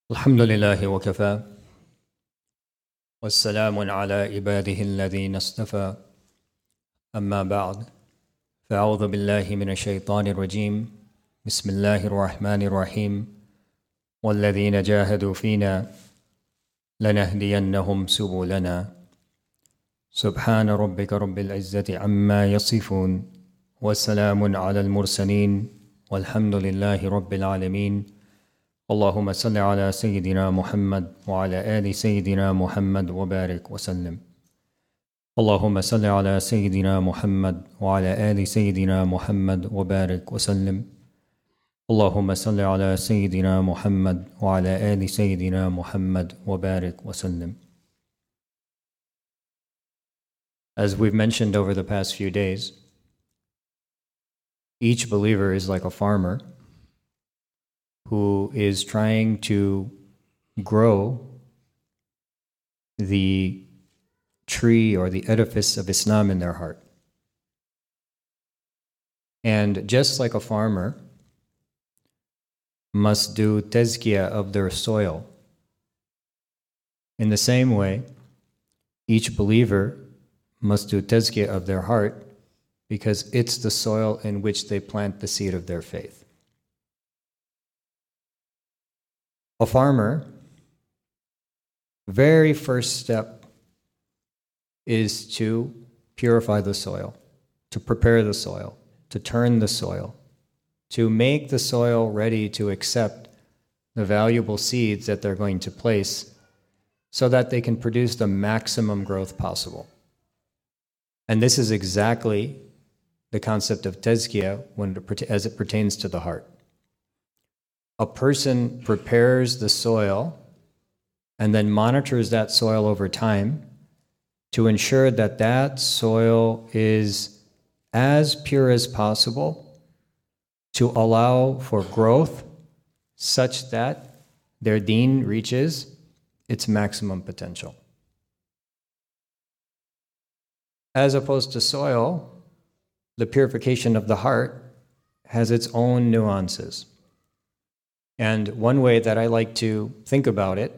الحمد لله وكفى والسلام على عباده الذين اصطفى أما بعد فأعوذ بالله من الشيطان الرجيم بسم الله الرحمن الرحيم والذين جاهدوا فينا لنهدينهم سبلنا سبحان ربك رب العزة عما يصفون والسلام على المرسلين والحمد لله رب العالمين اللهم صل على سيدنا محمد وعلى آل سيدنا محمد وبارك وسلم اللهم صل على سيدنا محمد وعلى آل سيدنا محمد وبارك وسلم اللهم صل على سيدنا محمد وعلى آل سيدنا محمد وبارك وسلم. As we've mentioned over the past few days, each believer is like a farmer who is trying to grow the tree or the edifice of Islam in their heart. And just like a farmer must do tazkiyah of their soil, in the same way, each believer must do tazkiyah of their heart because it's the soil in which they plant the seed of their faith. A farmer, very first step is to purify the soil, to prepare the soil, to turn the soil, to make the soil ready to accept the valuable seeds that they're going to place so that they can produce the maximum growth possible. And this is exactly the concept of tazkiyah as it pertains to the heart. A person prepares the soil and then monitors that soil over time to ensure that that soil is as pure as possible to allow for growth such that their deen reaches its maximum potential. As opposed to soil, the purification of the heart has its own nuances. And one way that I like to think about it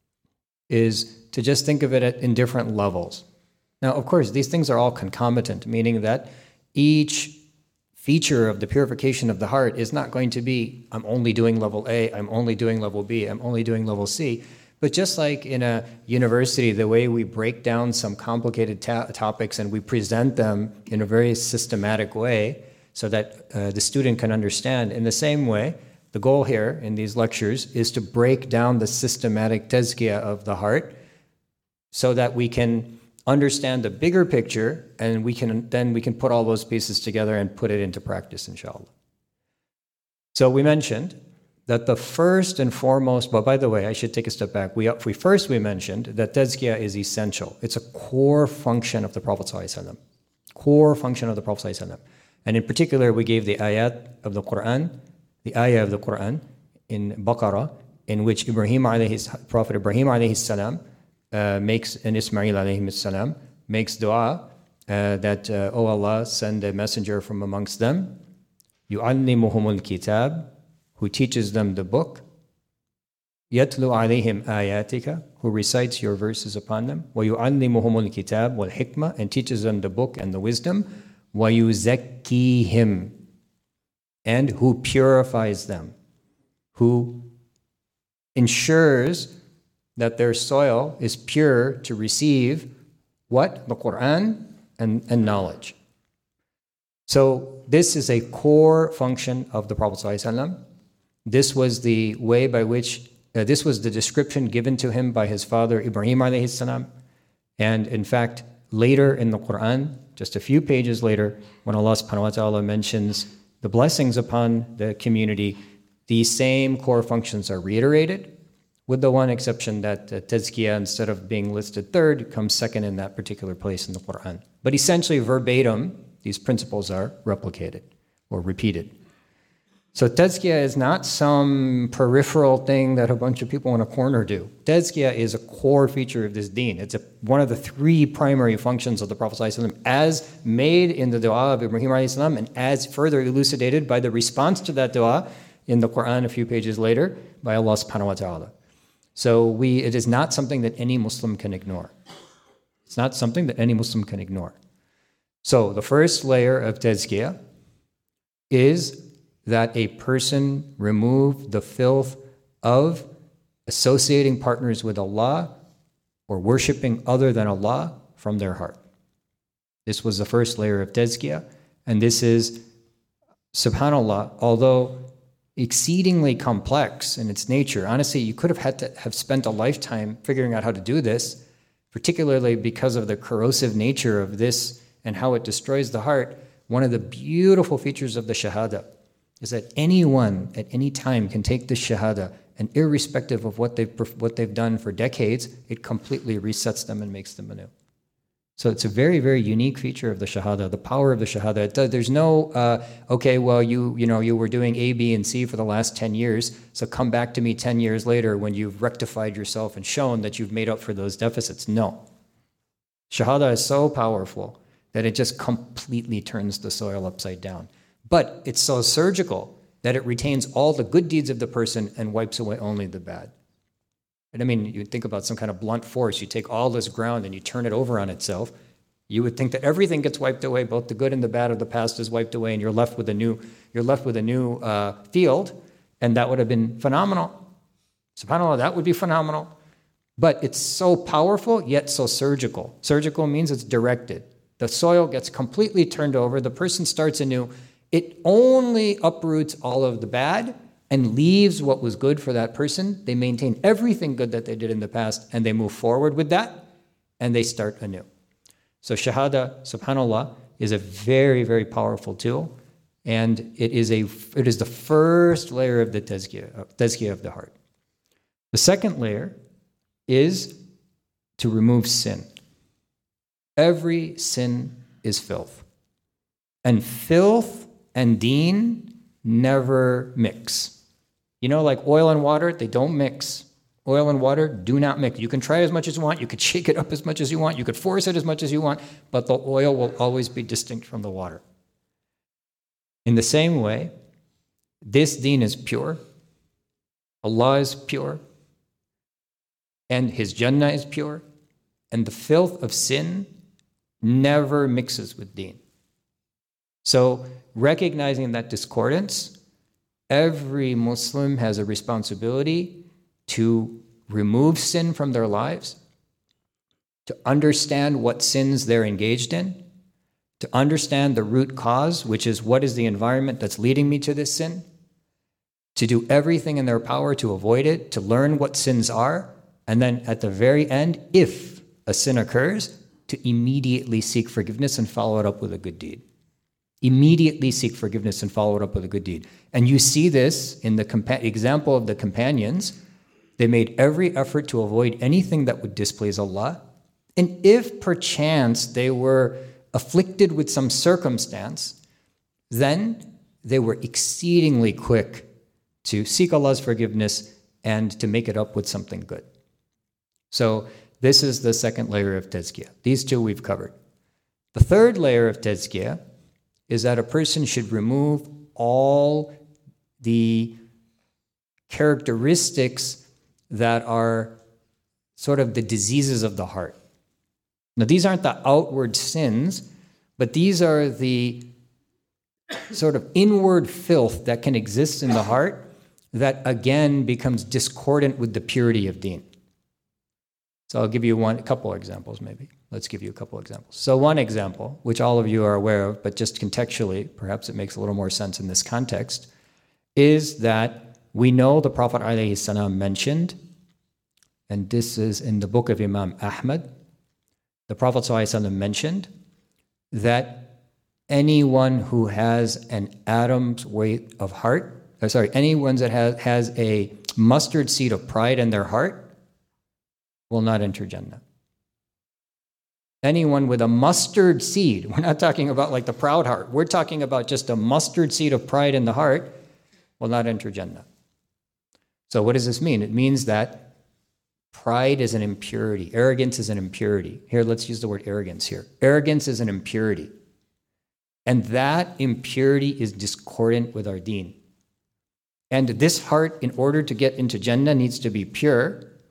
is to just think of it in different levels. Now, of course, these things are all concomitant, meaning that each feature of the purification of the heart is not going to be, I'm only doing level A, I'm only doing level B, I'm only doing level C. But just like in a university, the way we break down some complicated topics and we present them in a very systematic way so that the student can understand, in the same way, the goal here in these lectures is to break down the systematic tazkiyah of the heart so that we can understand the bigger picture and we can put all those pieces together and put it into practice, inshallah. So we mentioned that the first and foremost, but by the way, I should take a step back. We mentioned that tazkiyah is essential. It's a core function of the Prophet ﷺ. Core function of the Prophet ﷺ. And in particular, we gave the ayat of the Quran, the ayah of the Quran in Baqarah, in which Prophet Ibrahim alayhi salam makes, and Ismail alayhi salam makes dua that, oh Allah, send a messenger from amongst them, يُعَلِّمُهُمُ الْكِتَابِ, who teaches them the book, يَتْلُ عَلَيْهِمْ آيَاتِكَ, who recites your verses upon them, وَيُعَلِّمُهُمُ الْكِتَابِ وَالْحِكْمَةِ, and teaches them the book and the wisdom, وَيُزَكِّيهِمْ, and who purifies them, who ensures that their soil is pure to receive what? The Quran and knowledge. So this is a core function of the Prophet ﷺ. This was the way by which, this was the description given to him by his father Ibrahim alayhi salam. And in fact, later in the Quran, just a few pages later, when Allah subhanahu wa ta'ala mentions the blessings upon the community, these same core functions are reiterated, with the one exception that tazkiyah, instead of being listed third, comes second in that particular place in the Quran. But essentially, verbatim, these principles are replicated or repeated. So tazkiyah is not some peripheral thing that a bunch of people in a corner do. Tazkiyah is a core feature of this deen. It's one of the three primary functions of the Prophet ﷺ, as made in the dua of Ibrahim ﷺ and as further elucidated by the response to that dua in the Quran a few pages later by Allah subhanahu wa ta'ala. So it is not something that any Muslim can ignore. It's not something that any Muslim can ignore. So the first layer of tazkiyah is that a person remove the filth of associating partners with Allah or worshiping other than Allah from their heart. This was the first layer of tazkiyah, and this is, subhanAllah, although exceedingly complex in its nature. Honestly, you could have had to have spent a lifetime figuring out how to do this, particularly because of the corrosive nature of this and how it destroys the heart. One of the beautiful features of the shahada is that anyone at any time can take this shahada, and irrespective of what they've done for decades, it completely resets them and makes them anew. So it's a very, very unique feature of the shahada, the power of the shahada. There's no, okay, well, you were doing A, B, and C for the last 10 years, so come back to me 10 years later when you've rectified yourself and shown that you've made up for those deficits. No. Shahada is so powerful that it just completely turns the soil upside down. But it's so surgical that it retains all the good deeds of the person and wipes away only the bad. And I mean, you think about some kind of blunt force. You take all this ground and you turn it over on itself. You would think that everything gets wiped away, both the good and the bad of the past is wiped away, and you're left with a new field, and that would have been phenomenal. SubhanAllah, that would be phenomenal. But it's so powerful, yet so surgical. Surgical means it's directed. The soil gets completely turned over. The person starts anew. It only uproots all of the bad and leaves what was good for that person. They maintain everything good that they did in the past, and they move forward with that, and they start anew. So shahada, subhanAllah, is a very, very powerful tool, and it is the first layer of the tazkiyah of the heart. The second layer is to remove sin. Every sin is filth. And filth and deen never mix. You know, like oil and water, they don't mix. Oil and water do not mix. You can try as much as you want. You could shake it up as much as you want. You could force it as much as you want. But the oil will always be distinct from the water. In the same way, this deen is pure. Allah is pure. And His Jannah is pure. And the filth of sin never mixes with deen. So recognizing that discordance, every Muslim has a responsibility to remove sin from their lives, to understand what sins they're engaged in, to understand the root cause, which is what is the environment that's leading me to this sin, to do everything in their power to avoid it, to learn what sins are, and then at the very end, if a sin occurs, to immediately seek forgiveness and follow it up with a good deed. Immediately seek forgiveness and follow it up with a good deed. And you see this in the example of the companions. They made every effort to avoid anything that would displease Allah. And if perchance they were afflicted with some circumstance, then they were exceedingly quick to seek Allah's forgiveness and to make it up with something good. So this is the second layer of tazkiyah. These two we've covered. The third layer of tazkiyah is that a person should remove all the characteristics that are sort of the diseases of the heart. Now, these aren't the outward sins, but these are the sort of inward filth that can exist in the heart that, again, becomes discordant with the purity of deen. So I'll give you a couple examples maybe. Let's give you a couple examples. So one example, which all of you are aware of, but just contextually, perhaps it makes a little more sense in this context, is that we know the Prophet ﷺ mentioned, and this is in the book of Imam Ahmad, the Prophet ﷺ mentioned that anyone who has an atom's weight of heart, anyone that has a mustard seed of pride in their heart will not enter Jannah. Anyone with a mustard seed, we're not talking about like the proud heart, we're talking about just a mustard seed of pride in the heart, will not enter Jannah. So what does this mean? It means that pride is an impurity. Arrogance is an impurity. Here, let's use the word arrogance here. Arrogance is an impurity. And that impurity is discordant with our deen. And this heart, in order to get into Jannah, needs to be pure.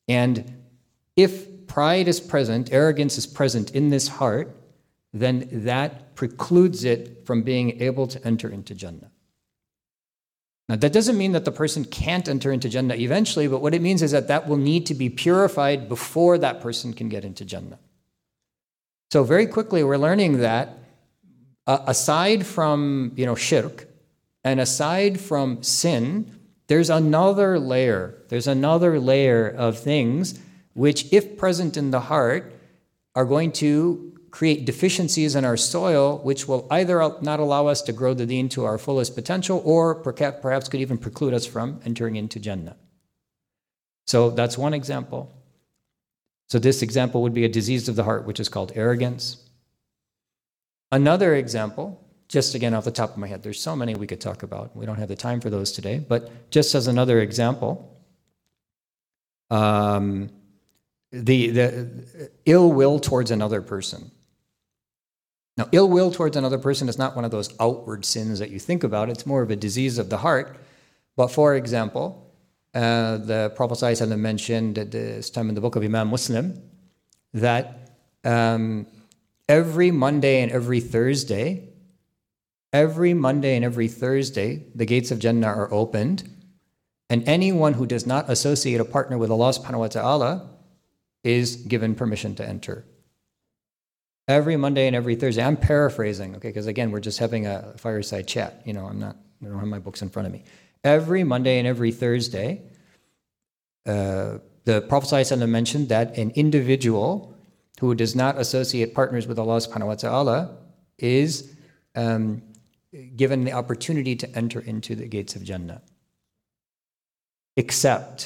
And if pride is present, arrogance is present in this heart, then that precludes it from being able to enter into Jannah. Now, that doesn't mean that the person can't enter into Jannah eventually, but what it means is that that will need to be purified before that person can get into Jannah. So very quickly, we're learning that aside from, shirk, and aside from sin, there's another layer. There's another layer of things which, if present in the heart, are going to create deficiencies in our soil, which will either not allow us to grow the deen to our fullest potential, or perhaps could even preclude us from entering into Jannah. So that's one example. So this example would be a disease of the heart, which is called arrogance. Another example, just again off the top of my head, there's so many we could talk about. We don't have the time for those today, but just as another example, the ill will towards another person. Now, ill will towards another person is not one of those outward sins that you think about. It's more of a disease of the heart. But for example, the Prophet ﷺ mentioned at this time in the book of Imam Muslim that every Monday and every Thursday, the gates of Jannah are opened, and anyone who does not associate a partner with Allah subhanahu wa ta'ala is given permission to enter. Every Monday and every Thursday. I'm paraphrasing, okay, because again, we're just having a fireside chat. I don't have my books in front of me. Every Monday and every Thursday, the Prophet ﷺ mentioned that an individual who does not associate partners with Allah subhanahu wa ta'ala is given the opportunity to enter into the gates of Jannah. Except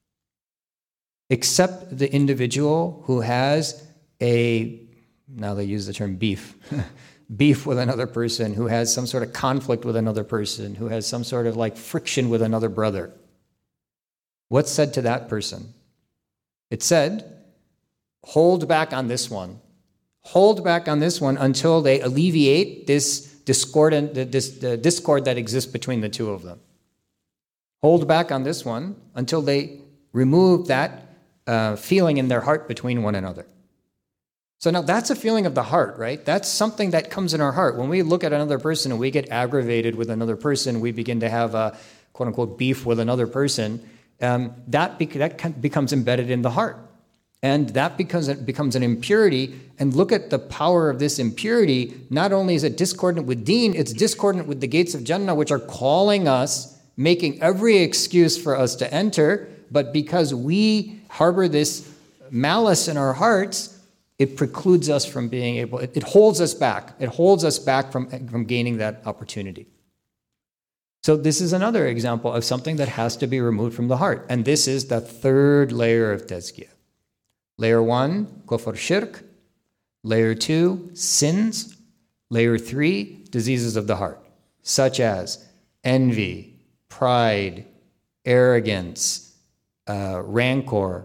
the individual who has now they use the term beef with another person, who has some sort of conflict with another person, who has some sort of friction with another brother. What's said to that person? It said, hold back on this one. Hold back on this one until they alleviate this discord that exists between the two of them. Hold back on this one until they remove that feeling in their heart between one another. So now that's a feeling of the heart, right? That's something that comes in our heart. When we look at another person and we get aggravated with another person, we begin to have a quote-unquote beef with another person, that becomes embedded in the heart. And that becomes an impurity. And look at the power of this impurity. Not only is it discordant with deen, it's discordant with the gates of Jannah, which are calling us, making every excuse for us to enter. But because we harbor this malice in our hearts, it precludes us from being able, it holds us back. It holds us back from gaining that opportunity. So this is another example of something that has to be removed from the heart. And this is the third layer of tazkiyah. Layer 1, kufr shirk. Layer 2, sins. Layer 3, diseases of the heart, such as envy, pride, arrogance, rancor,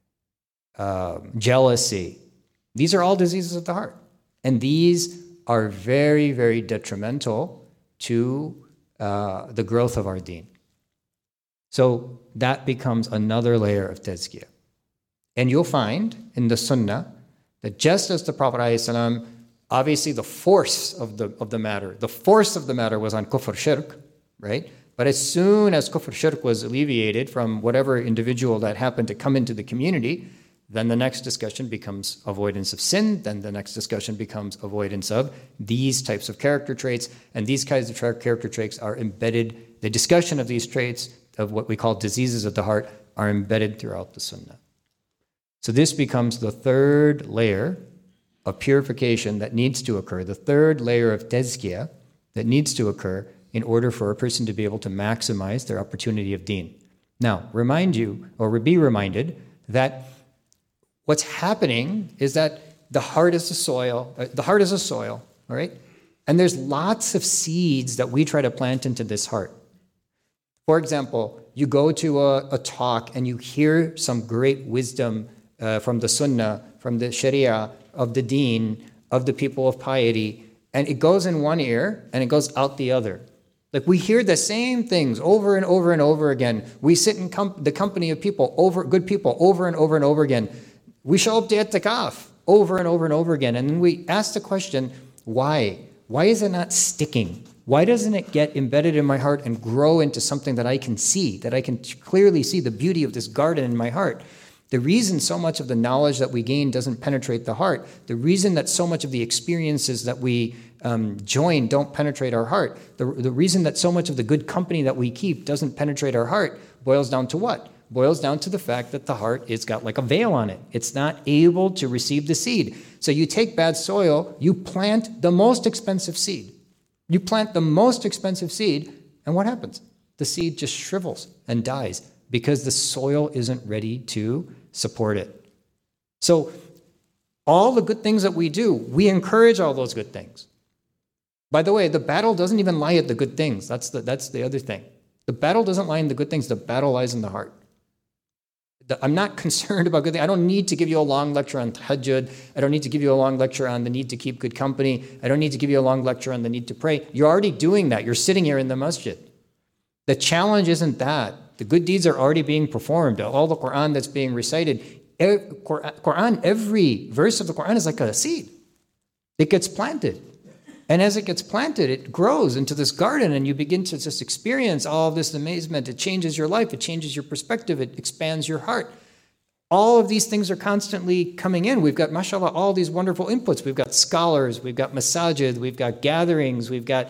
jealousy. These are all diseases of the heart. And these are very, very detrimental to the growth of our deen. So that becomes another layer of tazkiyah. And you'll find in the sunnah that just as the Prophet ﷺ, obviously the force of the matter was on kufr shirk, right? But as soon as kufr shirk was alleviated from whatever individual that happened to come into the community, then the next discussion becomes avoidance of sin. Then the next discussion becomes avoidance of these types of character traits. And these kinds of character traits are embedded, the discussion of these traits, of what we call diseases of the heart, are embedded throughout the sunnah. So this becomes the third layer of purification that needs to occur, the third layer of tazkiyah that needs to occur in order for a person to be able to maximize their opportunity of deen. Now, be reminded that what's happening is that the heart is a soil, all right? And there's lots of seeds that we try to plant into this heart. For example, you go to a talk and you hear some great wisdom from the sunnah, from the sharia, of the deen, of the people of piety, and it goes in one ear and it goes out the other. Like we hear the same things over and over and over again. We sit in the company of good people over and over and over again. We show up to I'tikaf over and over and over again. And then we ask the question, why? Why is it not sticking? Why doesn't it get embedded in my heart and grow into something that I can see, that I can clearly see the beauty of this garden in my heart? The reason so much of the knowledge that we gain doesn't penetrate the heart, the reason that so much of the experiences that we join don't penetrate our heart, the reason that so much of the good company that we keep doesn't penetrate our heart boils down to what? Boils down to the fact that the heart is got like a veil on it. It's not able to receive the seed. So you take bad soil, you plant the most expensive seed. You plant the most expensive seed, and what happens? The seed just shrivels and dies because the soil isn't ready to support it. So all the good things that we do, we encourage all those good things. By the way, the battle doesn't even lie at the good things. That's the other thing. The battle doesn't lie in the good things. The battle lies in the heart. I'm not concerned about good things. I don't need to give you a long lecture on tahajjud. I don't need to give you a long lecture on the need to keep good company. I don't need to give you a long lecture on the need to pray. You're already doing that. You're sitting here in the masjid. The challenge isn't that. The good deeds are already being performed. All the Quran that's being recited, every verse of the Quran is like a seed. It gets planted. And as it gets planted, it grows into this garden, and you begin to just experience all of this amazement. It changes your life. It changes your perspective. It expands your heart. All of these things are constantly coming in. We've got, mashallah, all these wonderful inputs. We've got scholars. We've got masajid. We've got gatherings. We've got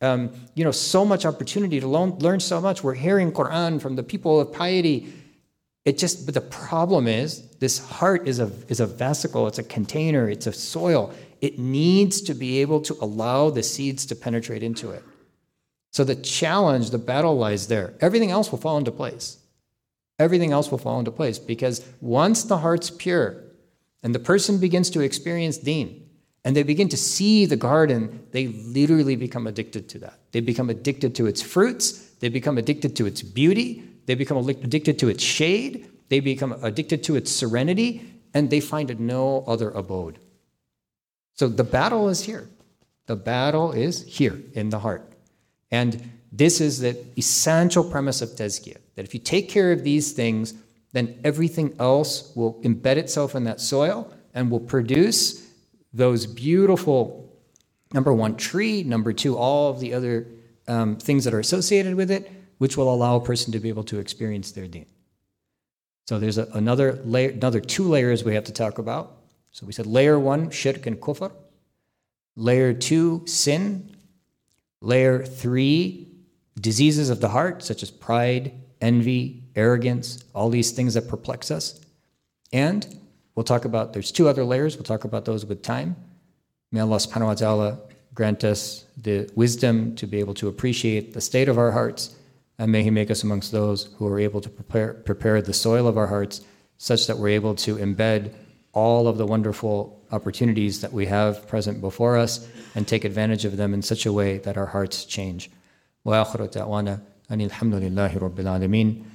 so much opportunity to learn so much. We're hearing Quran from the people of piety. But the problem is, this heart is a vesicle. It's a container. It's a soil. It needs to be able to allow the seeds to penetrate into it. So the challenge, the battle lies there. Everything else will fall into place. Everything else will fall into place because once the heart's pure and the person begins to experience deen and they begin to see the garden, they literally become addicted to that. They become addicted to its fruits. They become addicted to its beauty. They become addicted to its shade. They become addicted to its serenity, and they find no other abode. So the battle is here. The battle is here in the heart. And this is the essential premise of tazkiyah, that if you take care of these things, then everything else will embed itself in that soil and will produce those beautiful, number one, tree, number two, all of the other things that are associated with it, which will allow a person to be able to experience their deen. So there's another layer, another two layers we have to talk about. So we said layer one, shirk and kufr. Layer two, sin. Layer three, diseases of the heart, such as pride, envy, arrogance, all these things that perplex us. And we'll talk about, there's two other layers. We'll talk about those with time. May Allah subhanahu wa ta'ala grant us the wisdom to be able to appreciate the state of our hearts. And may He make us amongst those who are able to prepare the soil of our hearts such that we're able to embed all of the wonderful opportunities that we have present before us and take advantage of them in such a way that our hearts change. Wa akhiru da'wana anil hamdulillahi rabbil alameen.